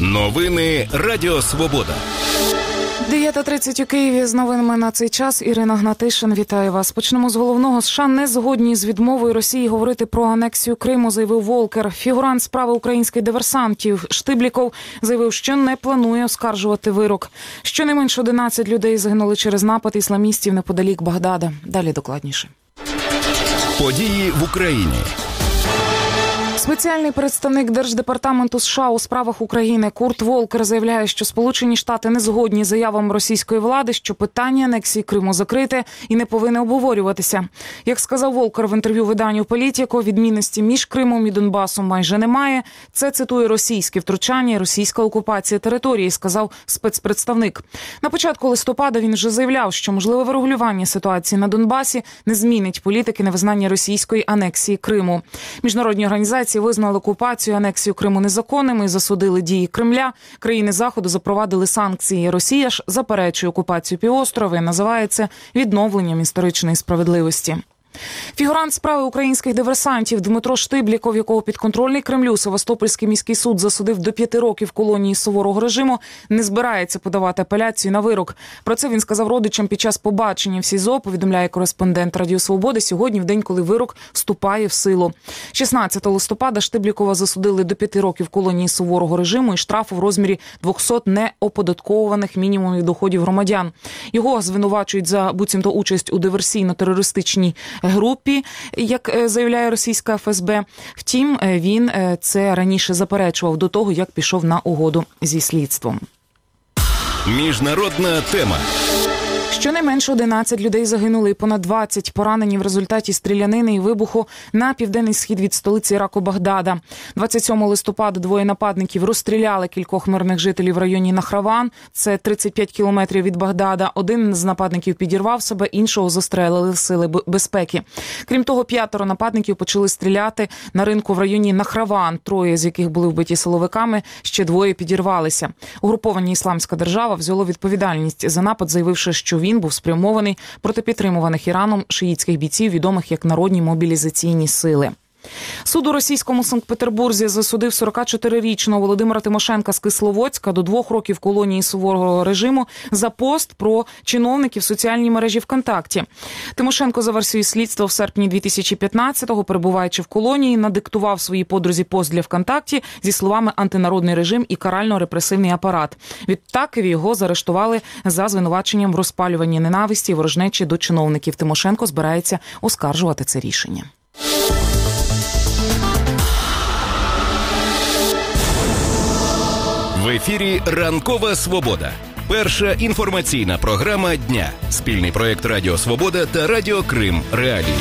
Новини Радіо Свобода. 9:30 у Києві. З новинами на цей час Ірина Гнатишин. Вітаю вас. Почнемо з головного. США не згодні з відмовою Росії говорити про анексію Криму, заявив Волкер. Фігурант справи українських диверсантів Штибліков заявив, що не планує оскаржувати вирок. Щонайменше 11 людей загинули через напад ісламістів неподалік Багдада. Далі докладніше. Події в Україні. Спеціальний представник Держдепартаменту США у справах України Курт Волкер заявляє, що Сполучені Штати не згодні з заявами російської влади, що питання анексії Криму закрите і не повинне обговорюватися. Як сказав Волкер в інтерв'ю виданню «Політіко», відмінності між Кримом і Донбасом майже немає. Це цитує російське втручання і російська окупація території, сказав спецпредставник. На початку листопада він вже заявляв, що можливе врегулювання ситуації на Донбасі не змінить політики невизнання російської анексії Криму. Міжнародні організації визнали окупацію і анексію Криму незаконними і засудили дії Кремля. Країни Заходу запровадили санкції. Росія ж заперечує окупацію півострова і називає це відновленням історичної справедливості. Фігурант справи українських диверсантів Дмитро Штибліков, якого підконтрольний Кремлю Севастопольський міський суд засудив до 5 років колонії суворого режиму, не збирається подавати апеляцію на вирок. Про це він сказав родичам під час побачення в СІЗО, повідомляє кореспондент Радіо Свободи, сьогодні, в день, коли вирок вступає в силу. 16 листопада Штиблікова засудили до 5 років колонії суворого режиму і штрафу в розмірі 200 неоподатковуваних мінімумів доходів громадян. Його звинувачують за буцімто участь у диверсійно-терористичній групі, як заявляє російська ФСБ. Втім, він це раніше заперечував до того, як пішов на угоду зі слідством. Міжнародна тема. Щонайменше 11 людей загинули і понад 20 поранені в результаті стрілянини і вибуху на південний схід від столиці Іраку Багдада. 27 листопада двоє нападників розстріляли кількох мирних жителів в районі Нахраван. Це 35 кілометрів від Багдада. Один з нападників підірвав себе, іншого застрелили сили безпеки. Крім того, 5 нападників почали стріляти на ринку в районі Нахраван, 3 з яких були вбиті силовиками, ще 2 підірвалися. Угруповання «Ісламська держава» взяло відповідальність за напад, заявивши, що він був спрямований проти підтримуваних Іраном шиїтських бійців, відомих як Народні мобілізаційні сили. Суд у російському Санкт-Петербурзі засудив 44-річного Володимира Тимошенка з Кисловодська до 2 років колонії суворого режиму за пост про чиновників в соціальній мережі ВКонтакті. Тимошенко за версією слідства в серпні 2015-го, перебуваючи в колонії, надиктував своїй подрузі пост для ВКонтакті зі словами «антинародний режим» і «карально-репресивний апарат». Відтак його заарештували за звинуваченням в розпалюванні ненависті і ворожнечі до чиновників. Тимошенко збирається оскаржувати це рішення. В ефірі «Ранкова Свобода». Перша інформаційна програма дня. Спільний проєкт Радіо Свобода та Радіо Крим Реалії.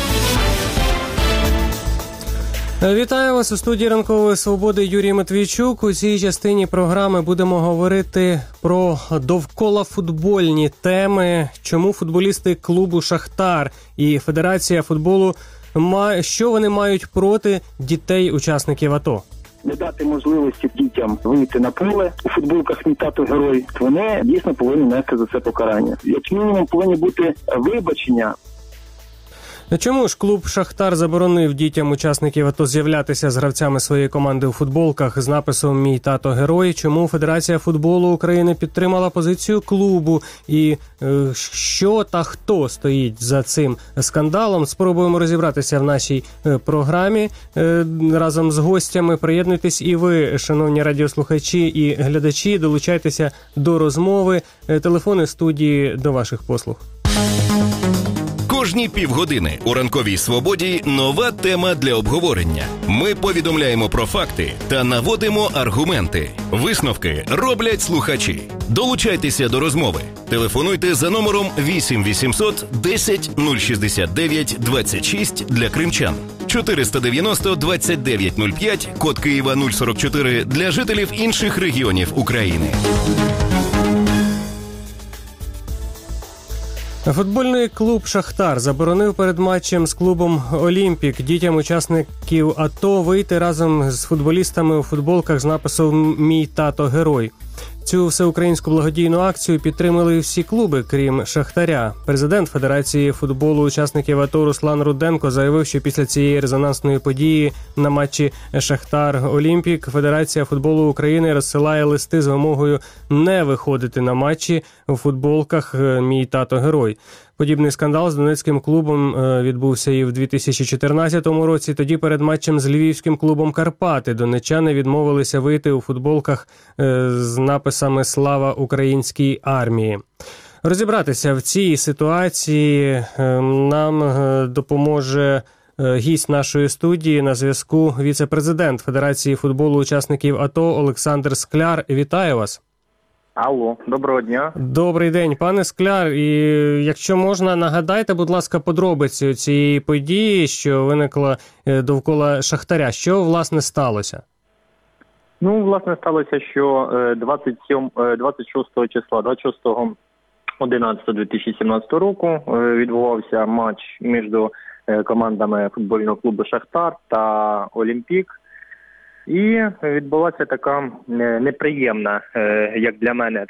Вітаю вас у студії «Ранкової Свободи» Юрій Матвійчук. У цій частині програми будемо говорити про довкола футбольні теми, чому футболісти клубу «Шахтар» і Федерація футболу, що вони мають проти дітей-учасників АТО. Не дати можливості дітям вийти на поле у футболках «Мій тато герой», вони дійсно повинні нести за це покарання. Як мінімум повинні бути вибачення. Чому ж клуб «Шахтар» заборонив дітям учасників АТО з'являтися з гравцями своєї команди у футболках з написом «Мій тато герой»? Чому Федерація футболу України підтримала позицію клубу? І що та хто стоїть за цим скандалом? Спробуємо розібратися в нашій програмі разом з гостями. Приєднуйтесь і ви, шановні радіослухачі і глядачі, долучайтеся до розмови. Телефони студії до ваших послуг. Кожні півгодини у «Ранковій Свободі» нова тема для обговорення. Ми повідомляємо про факти та наводимо аргументи. Висновки роблять слухачі. Долучайтеся до розмови. Телефонуйте за номером 8 800 10 069 26 для кримчан. 490 29 05, код Києва 044 для жителів інших регіонів України. Футбольний клуб «Шахтар» заборонив перед матчем з клубом «Олімпік» дітям учасників АТО вийти разом з футболістами у футболках з написом «Мій тато герой». Цю всеукраїнську благодійну акцію підтримали всі клуби, крім «Шахтаря». Президент Федерації футболу учасників АТО Руслан Руденко заявив, що після цієї резонансної події на матчі «Шахтар-Олімпік» Федерація футболу України розсилає листи з вимогою не виходити на матчі у футболках «Мій тато герой». Подібний скандал з донецьким клубом відбувся і в 2014 році. Тоді перед матчем з львівським клубом «Карпати» донеччани відмовилися вийти у футболках з написами «Слава українській армії». Розібратися в цій ситуації нам допоможе гість нашої студії. На зв'язку віце-президент Федерації футболу учасників АТО Олександр Скляр. Вітаю вас. Алло, доброго дня. Добрий день, пане Скляр. І якщо можна, нагадайте, будь ласка, подробиці цієї події, що виникла довкола Шахтаря. Що, власне, сталося? Ну, власне, сталося, що 26 числа, 26.11.2017 року відбувався матч між командами футбольного клубу «Шахтар» та «Олімпік». І відбулася така неприємна, як для мене,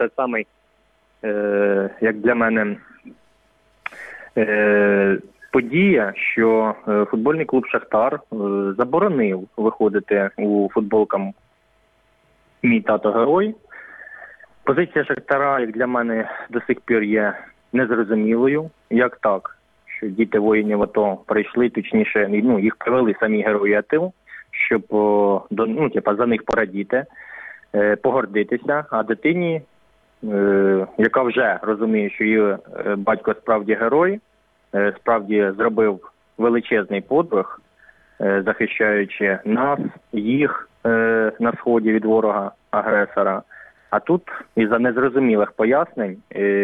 подія, що футбольний клуб «Шахтар» заборонив виходити у футболках «Мій тато герой». Позиція «Шахтара», як для мене, до сих пір є незрозумілою. Як так, що діти воїнів АТО прийшли, точніше, їх привели самі герої АТО, щоб за них порадіти, погордитися, а дитині, яка вже розуміє, що її батько справді герой, справді зробив величезний подвиг, захищаючи нас, їх на сході від ворога-агресора. А тут із-за незрозумілих пояснень,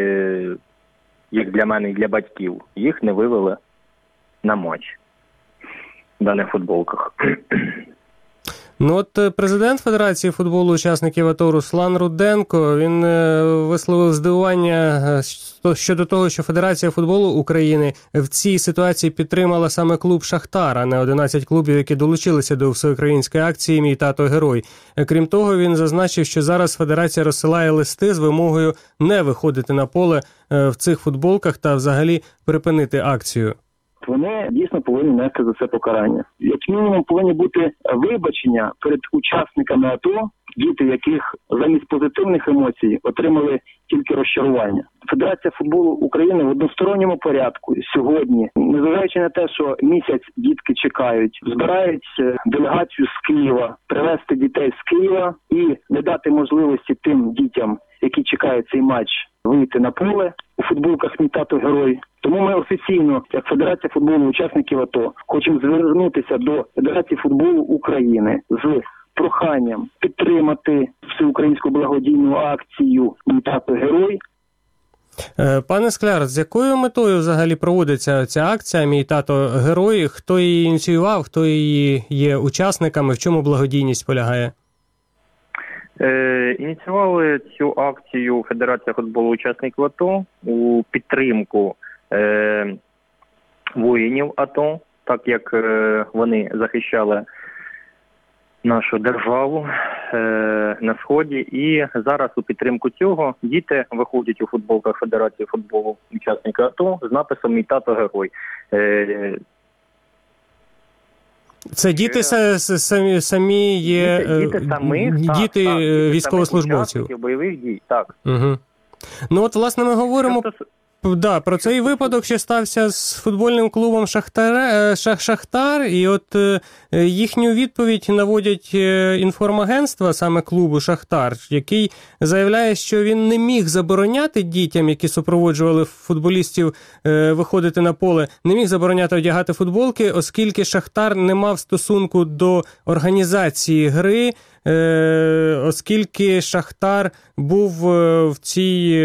як для мене і для батьків, їх не вивели на матч в даних футболках. Ну от президент Федерації футболу учасників АТО Руслан Руденко, він висловив здивування щодо того, що Федерація футболу України в цій ситуації підтримала саме клуб «Шахтар», а не 11 клубів, які долучилися до всеукраїнської акції «Мій тато герой». Крім того, він зазначив, що зараз Федерація розсилає листи з вимогою не виходити на поле в цих футболках та взагалі припинити акцію. Вони дійсно повинні нести за це покарання. Як мінімум повинні бути вибачення перед учасниками АТО, діти яких замість позитивних емоцій отримали тільки розчарування. Федерація футболу України в односторонньому порядку сьогодні, незважаючи на те, що місяць дітки чекають, збирають делегацію з Києва, привезти дітей з Києва і не дати можливості тим дітям, які чекають цей матч, вийти на поле у футболках «Мій тато герой». Тому ми офіційно, як Федерація футболу учасників АТО, хочемо звернутися до Федерації футболу України з проханням підтримати всеукраїнську благодійну акцію «Мій тато герой». Пане Скляр, з якою метою взагалі проводиться ця акція «Мій тато герой»? Хто її ініціював, хто її є учасниками, в чому благодійність полягає? Ініціювали цю акцію Федерація футболу учасників АТО у підтримку воїнів АТО, так як вони захищали нашу державу на Сході. І зараз у підтримку цього діти виходять у футболках Федерації футболу учасників АТО з написом «Мій тато герой». Це діти самі є, діти військовослужбовців. Бойових дій, так. Угу. Ну от, власне, ми говоримо про цей випадок, що стався з футбольним клубом «Шахтар», і от їхню відповідь наводять інформагентства, саме клубу «Шахтар», який заявляє, що він не міг забороняти дітям, які супроводжували футболістів виходити на поле, не міг забороняти одягати футболки, оскільки «Шахтар» не мав стосунку до організації гри, оскільки «Шахтар» був в цій...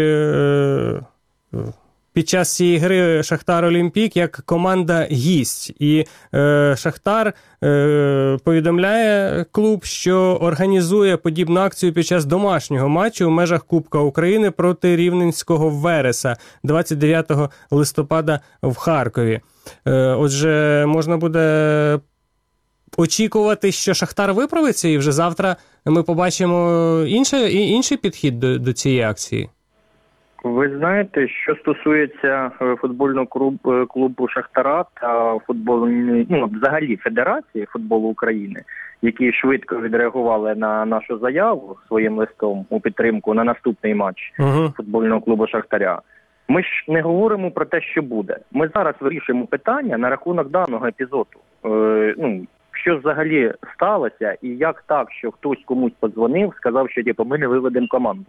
Під час цієї гри «Шахтар-Олімпік» як команда-гість. І «Шахтар» повідомляє клуб, що організує подібну акцію під час домашнього матчу в межах Кубка України проти Рівненського Вереса 29 листопада в Харкові. Отже, можна буде очікувати, що Шахтар виправиться, і вже завтра ми побачимо інший підхід до цієї акції? Ви знаєте, що стосується футбольного клубу Шахтара та взагалі Федерації футболу України, які швидко відреагували на нашу заяву своїм листом у підтримку на наступний матч футбольного клубу Шахтаря, ми ж не говоримо про те, що буде. Ми зараз вирішуємо питання на рахунок даного епізоду. Що взагалі сталося і як так, що хтось комусь подзвонив, сказав, що ми не виведемо команду.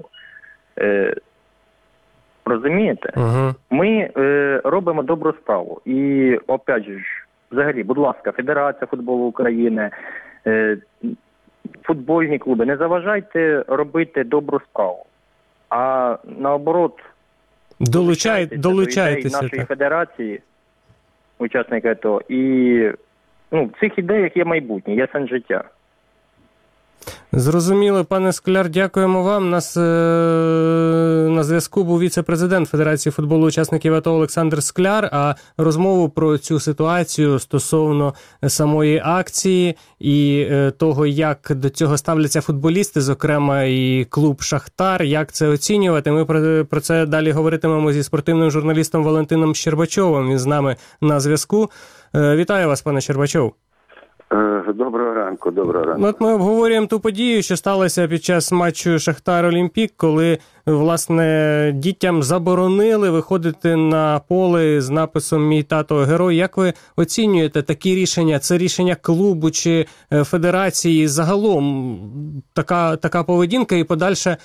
Розумієте? Ми робимо добру справу. І, опять же, взагалі, будь ласка, Федерація футболу України, футбольні клуби, не заважайте робити добру справу. А наоборот, долучайтеся до нашої федерації, учасники АТО, і в цих ідеях є майбутнє, є сенс життя. Зрозуміло, пане Скляр, дякуємо вам. Нас на зв'язку був віце-президент Федерації футболу учасників АТО Олександр Скляр, а розмову про цю ситуацію стосовно самої акції і того, як до цього ставляться футболісти, зокрема і клуб «Шахтар», як це оцінювати, ми про це далі говоритимемо зі спортивним журналістом Валентином Щербачовим. Він з нами на зв'язку. Вітаю вас, пане Щербачов. Доброго ранку. От ми обговорюємо ту подію, що сталося під час матчу Шахтар-Олімпік, коли, власне, дітям заборонили виходити на поле з написом «Мій тато герой». Як ви оцінюєте такі рішення? Це рішення клубу чи федерації? Загалом така поведінка і подальша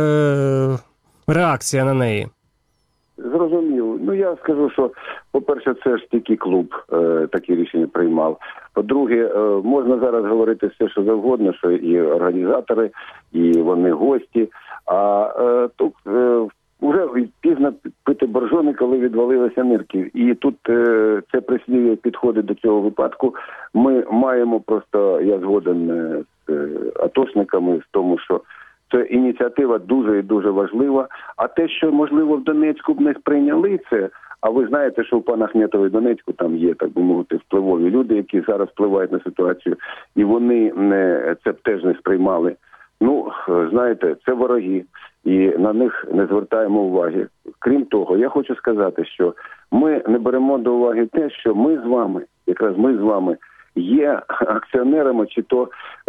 реакція на неї? Зрозумів. Я скажу, що, по-перше, це ж тільки клуб такі рішення приймав. По-друге, можна зараз говорити все, що завгодно, що і організатори, і вони гості. А тут вже пізно пити боржоми, коли відвалилися нирки. І тут це прислів'я підходить до цього випадку. Ми маємо просто, я згоден з атошниками в тому, що це ініціатива дуже і дуже важлива. А те, що, можливо, в Донецьку б не сприйняли це, а ви знаєте, що у пана Ахметова в Донецьку там є, так би мовити, впливові люди, які зараз впливають на ситуацію, і вони це б теж не сприймали. Знаєте, це вороги, і на них не звертаємо уваги. Крім того, я хочу сказати, що ми не беремо до уваги те, що ми з вами, є акціонерами чи то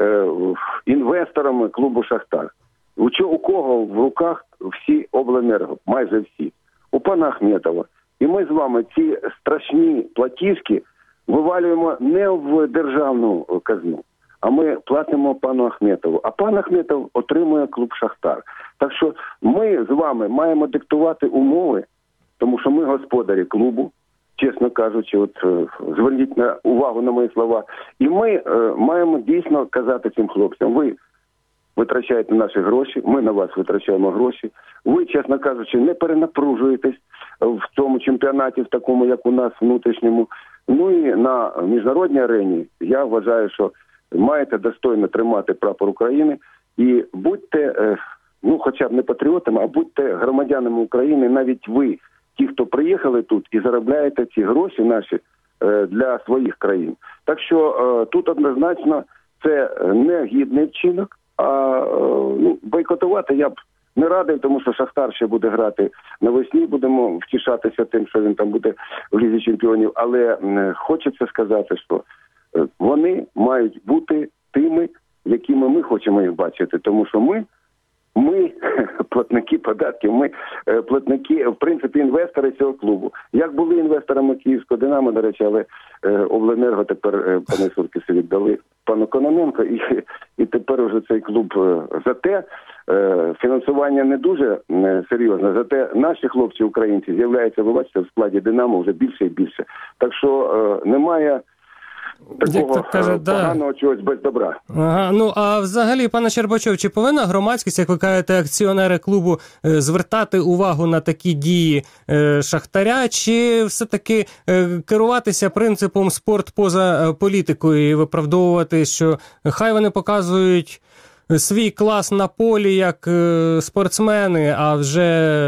інвесторами клубу «Шахтар». У кого в руках всі обленерго, майже всі. У пана Ахметова. І ми з вами ці страшні платіжки вивалюємо не в державну казну, а ми платимо пану Ахметову. А пан Ахметов отримує клуб «Шахтар». Так що ми з вами маємо диктувати умови, тому що ми господарі клубу, чесно кажучи, зверніть увагу на мої слова. І ми маємо дійсно казати цим хлопцям: ви витрачаєте наші гроші, ми на вас витрачаємо гроші. Ви, чесно кажучи, не перенапружуєтесь в цьому чемпіонаті, в такому, як у нас, внутрішньому. І на міжнародній арені я вважаю, що маєте достойно тримати прапор України і будьте, хоча б не патріотами, а будьте громадянами України, навіть ви, ті, хто приїхали тут і заробляєте ці гроші наші для своїх країн. Так що тут однозначно це не гідний вчинок, а бойкотувати я б не радив, тому що Шахтар ще буде грати навесні, будемо втішатися тим, що він там буде в Лізі чемпіонів, але хочеться сказати, що вони мають бути тими, якими ми хочемо їх бачити, тому що ми платники податків, ми платники, в принципі, інвестори цього клубу. Як були інвесторами Київського «Динамо», до речі, але обленерго тепер пане Суркісу віддали пану Кононенко, і тепер уже цей клуб. Зате фінансування не дуже серйозне, зате наші хлопці, українці, з'являються, ви бачите, в складі «Динамо» вже більше і більше. Так що немає такого поганого чогось без добра. А взагалі, пане Щербачов, чи повинна громадськість, як ви кажете, акціонери клубу, звертати увагу на такі дії Шахтаря, чи все-таки керуватися принципом «спорт поза політикою» і виправдовувати, що хай вони показують свій клас на полі як спортсмени, а вже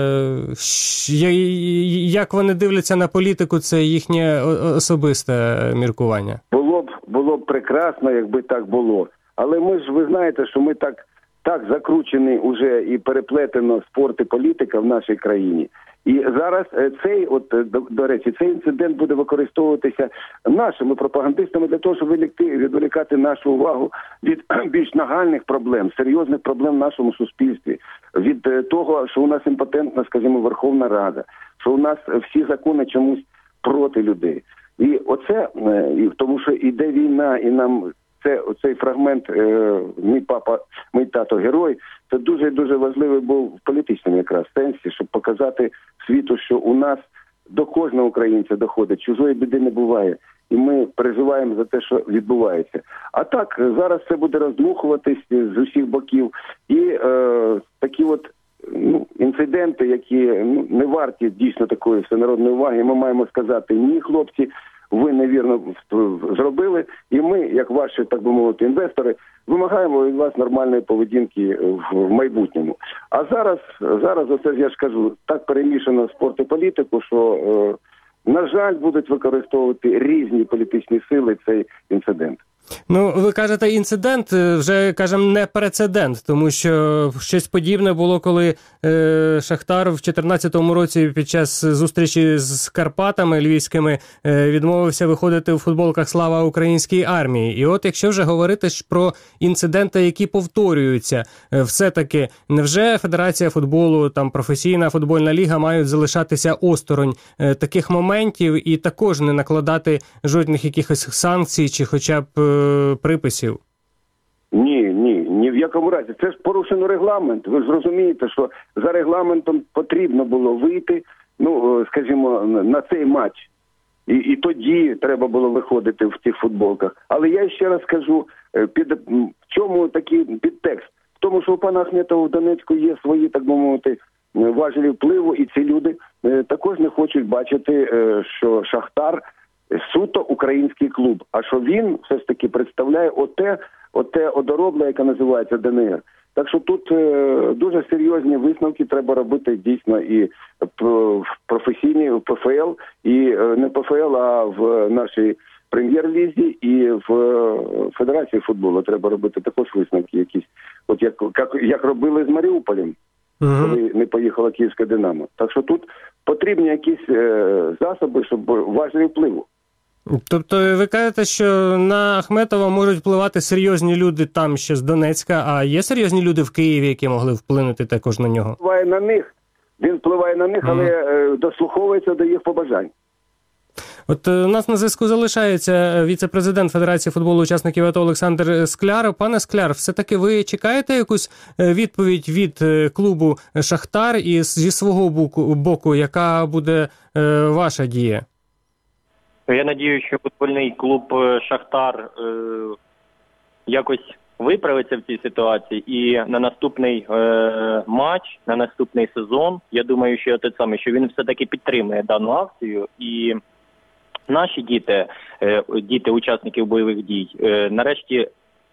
як вони дивляться на політику, це їхнє особисте міркування? Було б прекрасно, якби так було. Але ви знаєте, що ми так закручені уже і переплетено спорт і політика в нашій країні. І зараз до речі, цей інцидент буде використовуватися нашими пропагандистами для того, щоб відволікати нашу увагу від більш нагальних проблем, серйозних проблем в нашому суспільстві, від того, що у нас імпотентна, скажімо, Верховна Рада, що у нас всі закони чомусь проти людей. І тому що йде війна, і нам цей фрагмент «Мій тато герой», це дуже і дуже важливий був в політичному якраз сенсі, щоб показати світу, що у нас до кожного українця доходить, чужої біди не буває. І ми переживаємо за те, що відбувається. А так, зараз це буде роздмухуватись з усіх боків. І такі інциденти, які не варті дійсно такої всенародної уваги, ми маємо сказати: ні, хлопці, ви невірно зробили, і ми, як ваші, так би мовити, інвестори, вимагаємо від вас нормальної поведінки в майбутньому. А зараз оце я ж кажу, так перемішано спорт і політику, що, на жаль, будуть використовувати різні політичні сили цей інцидент. Ну, ви кажете, інцидент, вже, кажемо, не прецедент, тому що щось подібне було, коли Шахтар в 2014 році під час зустрічі з Карпатами львівськими відмовився виходити в футболках «Слава українській армії». І от якщо вже говорити про інциденти, які повторюються, все-таки невже Федерація футболу, там професійна футбольна ліга мають залишатися осторонь таких моментів і також не накладати жодних якихось санкцій чи хоча б приписів? Ні в якому разі. Це ж порушено регламент. Ви ж розумієте, що за регламентом потрібно було вийти, скажімо, на цей матч. І тоді треба було виходити в тих футболках. Але я ще раз скажу, в чому такий підтекст? В тому, що у пана Ахметова в Донецьку є свої, так би мовити, важелі впливу, і ці люди також не хочуть бачити, що Шахтар суто український клуб, а що він все ж таки представляє оте одоробле, яке називається ДНР. Так що тут дуже серйозні висновки треба робити дійсно і в професійній, в ПФЛ, і не ПФЛ, а в нашій прем'єр-лізі, і в Федерації футболу треба робити також висновки якісь, от як робили з Маріуполем, коли не поїхала Київська Динамо. Так що тут потрібні якісь засоби, щоб важливі впливу. Тобто ви кажете, що на Ахметова можуть впливати серйозні люди там ще з Донецька, а є серйозні люди в Києві, які могли вплинути також на нього? Він впливає на них, але дослуховується до їх побажань. От у нас на зв'язку залишається віце-президент Федерації футболу учасників АТО Олександр Скляр. Пане Скляр, все-таки ви чекаєте якусь відповідь від клубу «Шахтар» і зі свого боку, яка буде ваша дія? Я надію, що футбольний клуб «Шахтар» якось виправиться в цій ситуації і на наступний матч, на наступний сезон, я думаю, що що він все-таки підтримує дану акцію і наші діти учасників бойових дій, нарешті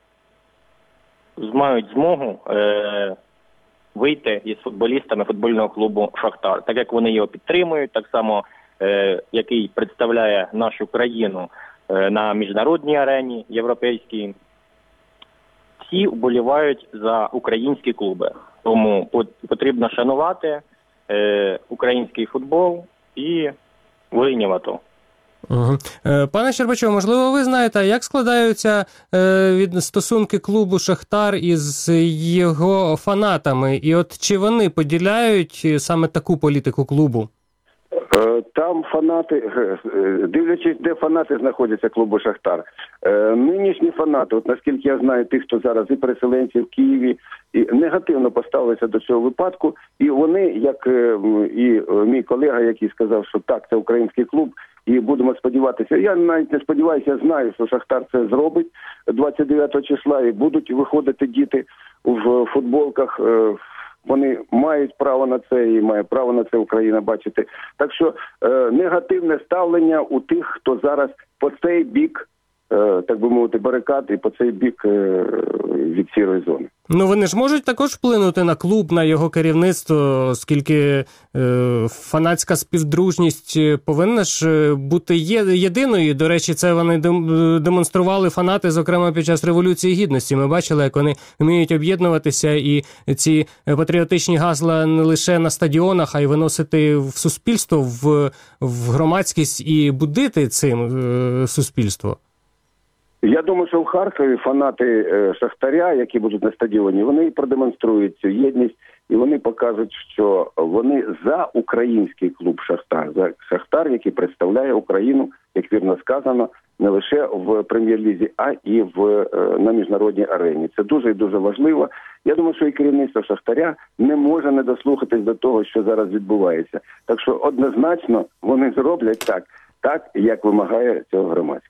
мають змогу вийти із футболістами футбольного клубу «Шахтар». Так як вони його підтримують, так само який представляє нашу країну на міжнародній арені європейській, всі вболівають за українські клуби. Тому потрібно шанувати український футбол і воїнів АТО. Угу. Пане Щербачов, можливо, ви знаєте, як складаються стосунки клубу «Шахтар» із його фанатами? І от чи вони поділяють саме таку політику клубу? Там фанати, дивлячись, де фанати знаходяться клубу «Шахтар». Нинішні фанати, от наскільки я знаю, тих, хто зараз і переселенці в Києві, і негативно поставилися до цього випадку. І вони, як і мій колега, який сказав, що так, це український клуб, і будемо сподіватися. Я навіть не сподіваюся, знаю, що «Шахтар» це зробить 29 числа, і будуть виходити діти в футболках. Вони мають право на це, і має право на це Україна бачити. Так що негативне ставлення у тих, хто зараз по цей бік, так би мовити, барикад, і по цей бік від сірої зони. Ну, вони ж можуть також вплинути на клуб, на його керівництво, оскільки фанатська співдружність повинна ж бути єдиною. До речі, це вони демонстрували фанати, зокрема, під час Революції Гідності. Ми бачили, як вони вміють об'єднуватися і ці патріотичні гасла не лише на стадіонах, а й виносити в суспільство, в громадськість і будити цим суспільство. Я думаю, що в Харкові фанати Шахтаря, які будуть на стадіоні, вони продемонструють цю єдність і вони покажуть, що вони за український клуб «Шахтар», за «Шахтар», який представляє Україну, як вірно сказано, не лише в прем'єр-лізі, а і на міжнародній арені. Це дуже і дуже важливо. Я думаю, що і керівництво «Шахтаря» не може не дослухатись до того, що зараз відбувається. Так що однозначно вони зроблять так, як вимагає цього громадськість.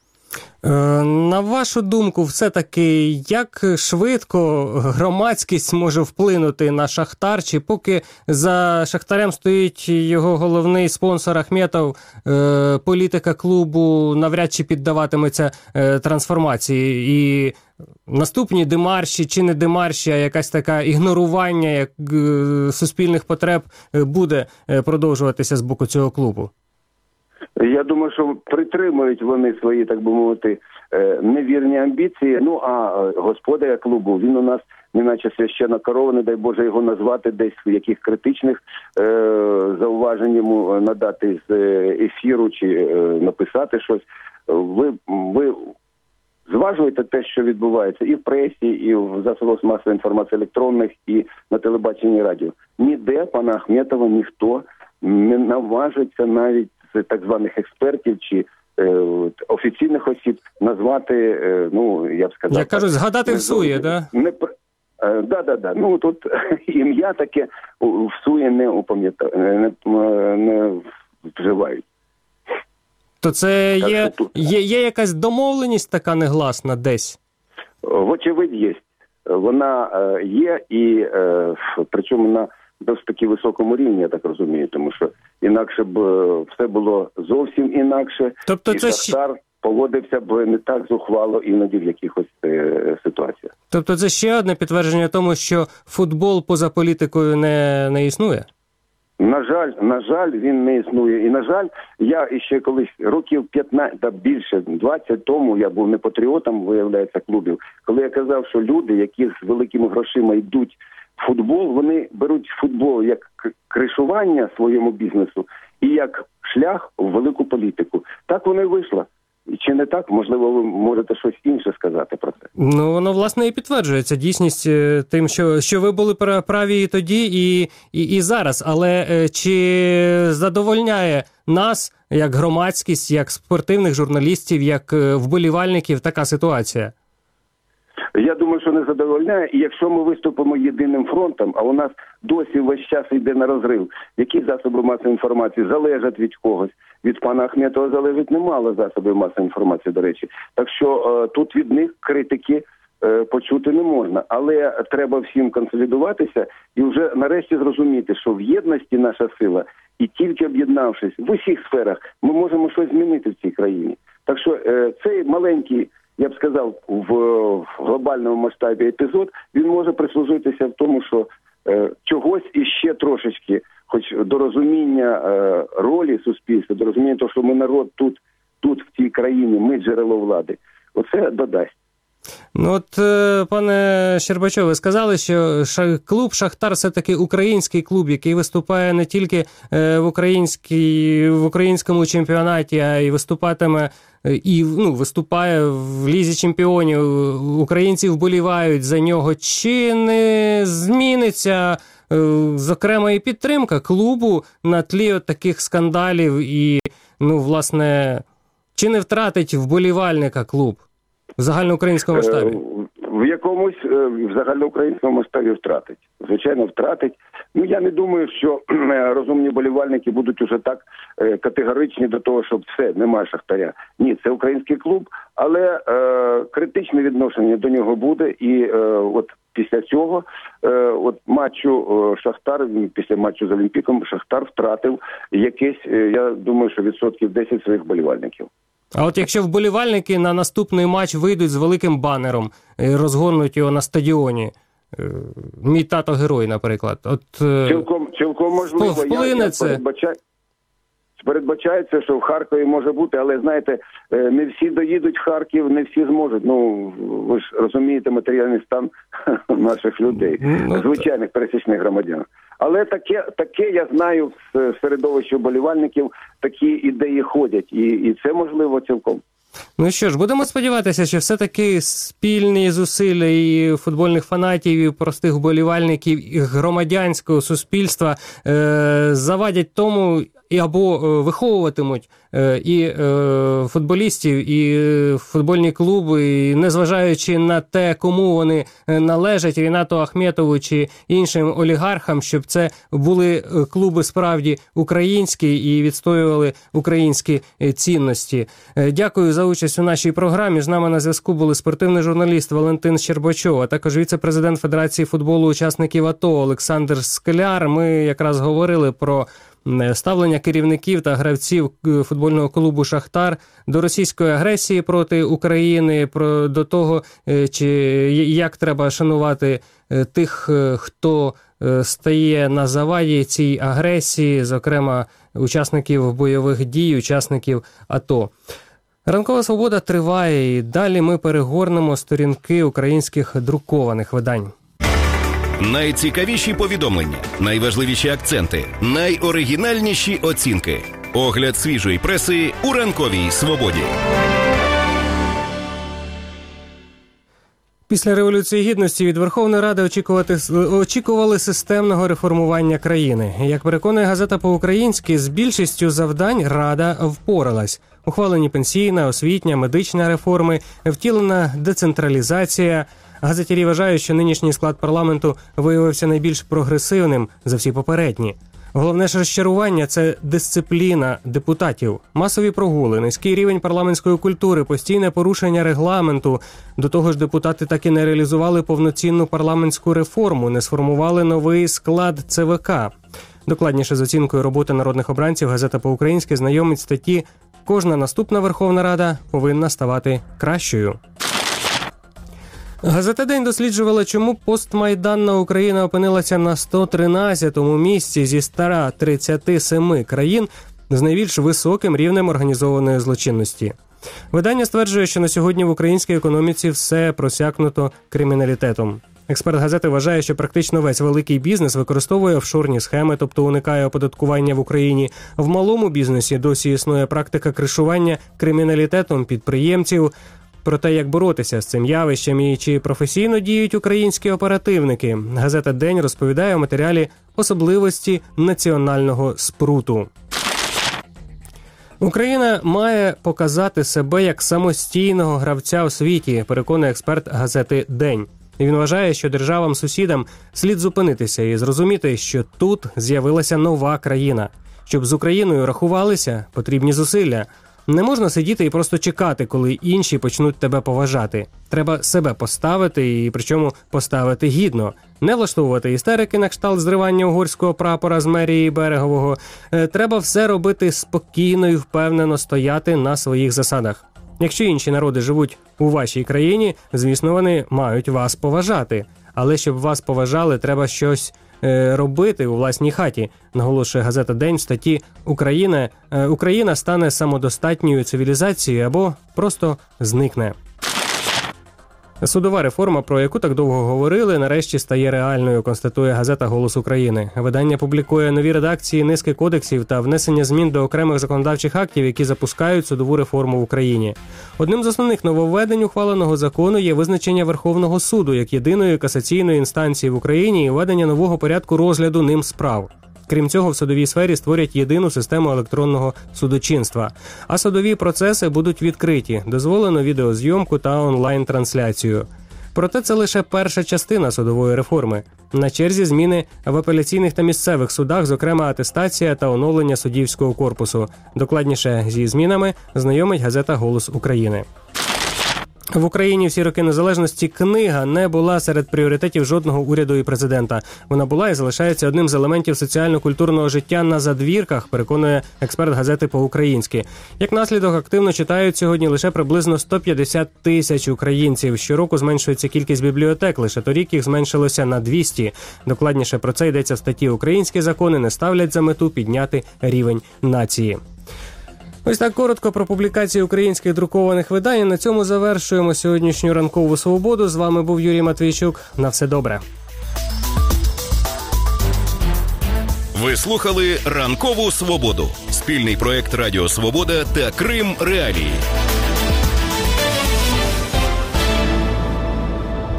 На вашу думку, все-таки, як швидко громадськість може вплинути на «Шахтар», чи поки за «Шахтарем» стоїть його головний спонсор Ахметов, політика клубу навряд чи піддаватиметься трансформації, і наступні демарші, чи не демарші, а якась така ігнорування суспільних потреб буде продовжуватися з боку цього клубу? Я думаю, що притримують вони свої, так би мовити, невірні амбіції. Ну, а господаря клубу, він у нас неначе священна корова, не дай Боже його назвати десь в яких критичних зауважень йому надати з ефіру чи написати щось. Ви зважуєте те, що відбувається і в пресі, і в засобах масової інформації електронних, і на телебаченні і радіо. Ніде пана Ахметова ніхто не наважиться навіть з так званих експертів чи офіційних осіб назвати, я б сказав... Як кажуть, згадати всує, да? Да. Ну, тут ім'я таке всує не вживають. То це є якась домовленість така негласна десь? Вочевидь, є. Вона є, і причому на досить таки високому рівні, я так розумію, тому що інакше б все було зовсім інакше, тобто і Шахтар поводився б не так зухвало іноді в якихось ситуаціях. Тобто це ще одне підтвердження тому, що футбол поза політикою не існує? На жаль, він не існує. І, на жаль, я іще колись років 15, та більше, 20 тому, я був не патріотом, виявляється, клубів, коли я казав, що люди, які з великими грошима йдуть в футбол, вони беруть футбол як кришування своєму бізнесу і як шлях в велику політику. Так воно і вийшло. Чи не так? Можливо, ви можете щось інше сказати про це? Ну, воно, власне, і підтверджується дійсність тим, що ви були праві і тоді, і зараз. Але чи задовольняє нас, як громадськість, як спортивних журналістів, як вболівальників така ситуація? Я думаю, що не задовольняє. І якщо ми виступимо єдиним фронтом, а у нас досі весь час йде на розрив, які засоби масової інформації залежать від когось, від пана Ахметова залежить немало засобів масової інформації, до речі. Так що тут від них критики почути не можна. Але треба всім консолідуватися і вже нарешті зрозуміти, що в єдності наша сила, і тільки об'єднавшись в усіх сферах, ми можемо щось змінити в цій країні. Так що цей маленький, я б сказав, в глобальному масштабі епізод, він може прислужитися в тому, що чогось іще трошечки, хоч до розуміння ролі суспільства, до розуміння того, що ми народ тут в цій країні, ми джерело влади, оце додасть. Ну от, пане Щербачов, ви сказали, що клуб «Шахтар» все-таки український клуб, який виступає не тільки в українському чемпіонаті, а й виступатиме виступає в Лізі чемпіонів. Українці вболівають за нього. Чи не зміниться, зокрема, і підтримка клубу на тлі от таких скандалів і, власне, чи не втратить вболівальника клуб? В загальноукраїнському масштабі? В якомусь в загальноукраїнському масштабі втратить. Звичайно, втратить. Я не думаю, що розумні вболівальники будуть уже так категоричні до того, щоб все, немає Шахтаря. Ні, це український клуб, але критичне відношення до нього буде. І от після цього матчу Шахтар, після матчу з Олімпіком, Шахтар втратив якесь, я думаю, що 10% своїх вболівальників. А от якщо вболівальники на наступний матч вийдуть з великим банером і розгорнуть його на стадіоні, мій тато герой, наприклад. От, цілком можливо. Вплине це? Передбачається, що в Харкові може бути, але, знаєте, не всі доїдуть в Харків, не всі зможуть. Ну, ви ж розумієте матеріальний стан наших людей, звичайних пересічних громадян. Але таке я знаю в середовищі вболівальників, такі ідеї ходять, і це можливо цілком. Ну що ж, будемо сподіватися, що все-таки спільні зусилля і футбольних фанатів, і простих вболівальників, і громадянського суспільства завадять тому, або виховуватимуть і футболістів, і футбольні клуби, і незважаючи на те, кому вони належать, Рінату Ахметову чи іншим олігархам, щоб це були клуби справді українські і відстоювали українські цінності. Дякую за участь у нашій програмі. З нами на зв'язку були спортивний журналіст Валентин Щербачов, а також віце-президент Федерації футболу учасників АТО Олександр Скляр. Ми якраз говорили про ставлення керівників та гравців футбольного клубу «Шахтар» до російської агресії проти України, до того, як треба шанувати тих, хто стає на заваді цій агресії, зокрема учасників бойових дій, учасників АТО. Ранкова свобода триває, і далі ми перегорнемо сторінки українських друкованих видань. Найцікавіші повідомлення, найважливіші акценти, найоригінальніші оцінки. Огляд свіжої преси у ранковій свободі. Після Революції Гідності від Верховної Ради очікували системного реформування країни. Як переконує газета «По-українськи», з більшістю завдань Рада впоралась. Ухвалені пенсійна, освітня, медична реформи, втілена децентралізація. Газетярі вважають, що нинішній склад парламенту виявився найбільш прогресивним за всі попередні. Головне ж розчарування – це дисципліна депутатів. Масові прогули, низький рівень парламентської культури, постійне порушення регламенту. До того ж, депутати так і не реалізували повноцінну парламентську реформу, не сформували новий склад ЦВК. Докладніше з оцінкою роботи народних обранців газета «По-українськи» знайомить статті «Кожна наступна Верховна Рада повинна ставати кращою». Газета «День» досліджувала, чому постмайданна Україна опинилася на 113-му місці зі 137 країн з найбільш високим рівнем організованої злочинності. Видання стверджує, що на сьогодні в українській економіці все просякнуто криміналітетом. Експерт газети вважає, що практично весь великий бізнес використовує офшорні схеми, тобто уникає оподаткування в Україні. В малому бізнесі досі існує практика кришування криміналітетом підприємців. Про те, як боротися з цим явищем і чи професійно діють українські оперативники, газета «День» розповідає у матеріалі «Особливості національного спруту». Україна має показати себе як самостійного гравця у світі, переконує експерт газети «День». Він вважає, що державам-сусідам слід зупинитися і зрозуміти, що тут з'явилася нова країна. Щоб з Україною рахувалися, потрібні зусилля. Не можна сидіти і просто чекати, коли інші почнуть тебе поважати. Треба себе поставити, і причому поставити гідно. Не влаштовувати істерики на кшталт зривання угорського прапора з мерії Берегового. Треба все робити спокійно і впевнено стояти на своїх засадах. Якщо інші народи живуть у вашій країні, звісно, вони мають вас поважати. Але щоб вас поважали, треба щось робити у власній хаті, наголошує газета «День» в статті «Україна стане самодостатньою цивілізацією або просто зникне». Судова реформа, про яку так довго говорили, нарешті стає реальною, констатує газета «Голос України». Видання публікує нові редакції низки кодексів та внесення змін до окремих законодавчих актів, які запускають судову реформу в Україні. Одним з основних нововведень ухваленого закону є визначення Верховного суду як єдиної касаційної інстанції в Україні і введення нового порядку розгляду ним справ. Крім цього, в судовій сфері створять єдину систему електронного судочинства. А судові процеси будуть відкриті, дозволено відеозйомку та онлайн-трансляцію. Проте це лише перша частина судової реформи. На черзі зміни в апеляційних та місцевих судах, зокрема атестація та оновлення суддівського корпусу. Докладніше зі змінами знайомить газета «Голос України». В Україні всі роки незалежності книга не була серед пріоритетів жодного уряду і президента. Вона була і залишається одним з елементів соціально-культурного життя на задвірках, переконує експерт газети «По-українськи». Як наслідок, активно читають сьогодні лише приблизно 150 тисяч українців. Щороку зменшується кількість бібліотек, лише торік їх зменшилося на 200. Докладніше про це йдеться в статті «Українські закони не ставлять за мету підняти рівень нації». Ось так коротко про публікації українських друкованих видань. На цьому завершуємо сьогоднішню ранкову свободу. З вами був Юрій Матвійчук. На все добре. Ви слухали «Ранкову свободу» – спільний проект Радіо Свобода та Крим Реалії.